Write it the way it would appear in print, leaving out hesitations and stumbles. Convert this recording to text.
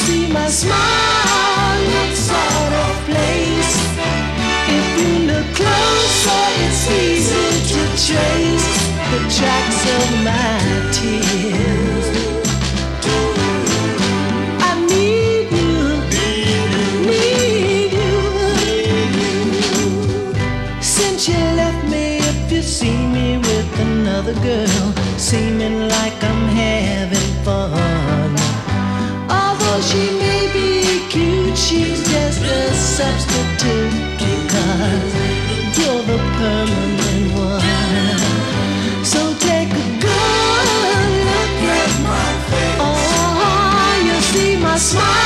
see my smile looks out of place. If you look closer, it's easy to trace the tracks of my tears. I need you, need you. Since you left me, if you see me with another girl, seeming like I'm having fun. Although she may be cute, she's just a substitute, because you're the permanent one. So take a good look at my face. Oh, you see my smile.